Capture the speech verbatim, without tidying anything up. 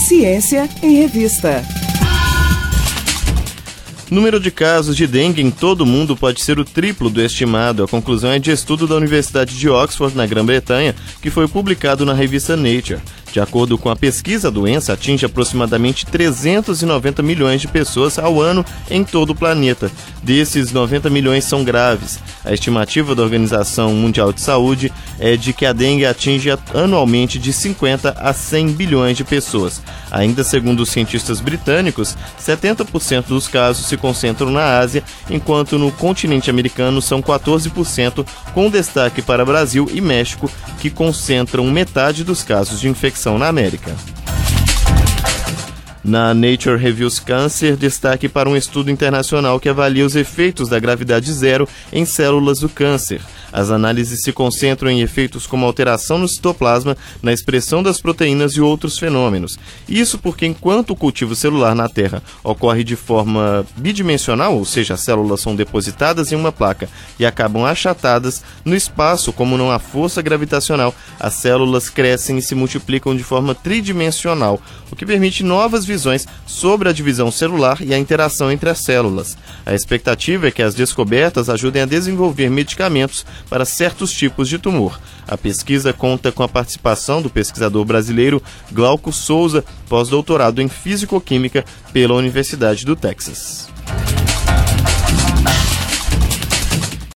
Ciência em Revista. Número de casos de dengue em todo o mundo pode ser o triplo do estimado. A conclusão é de estudo da Universidade de Oxford, na Grã-Bretanha, que foi publicado na revista Nature. De acordo com a pesquisa, a doença atinge aproximadamente trezentos e noventa milhões de pessoas ao ano em todo o planeta. Desses, noventa milhões são graves. A estimativa da Organização Mundial de Saúde é de que a dengue atinge anualmente de cinquenta a cem bilhões de pessoas. Ainda segundo os cientistas britânicos, setenta por cento dos casos se concentram na Ásia, enquanto no continente americano são quatorze por cento, com destaque para Brasil e México, que concentram metade dos casos de infecção na América. Na Nature Reviews Cancer, destaque para um estudo internacional que avalia os efeitos da gravidade zero em células do câncer. As análises se concentram em efeitos como alteração no citoplasma, na expressão das proteínas e outros fenômenos. Isso porque enquanto o cultivo celular na Terra ocorre de forma bidimensional, ou seja, as células são depositadas em uma placa e acabam achatadas, no espaço, como não há força gravitacional, as células crescem e se multiplicam de forma tridimensional, o que permite novas visões sobre a divisão celular e a interação entre as células. A expectativa é que as descobertas ajudem a desenvolver medicamentos para certos tipos de tumor. A pesquisa conta com a participação do pesquisador brasileiro Glauco Souza, pós-doutorado em Físico-Química pela Universidade do Texas.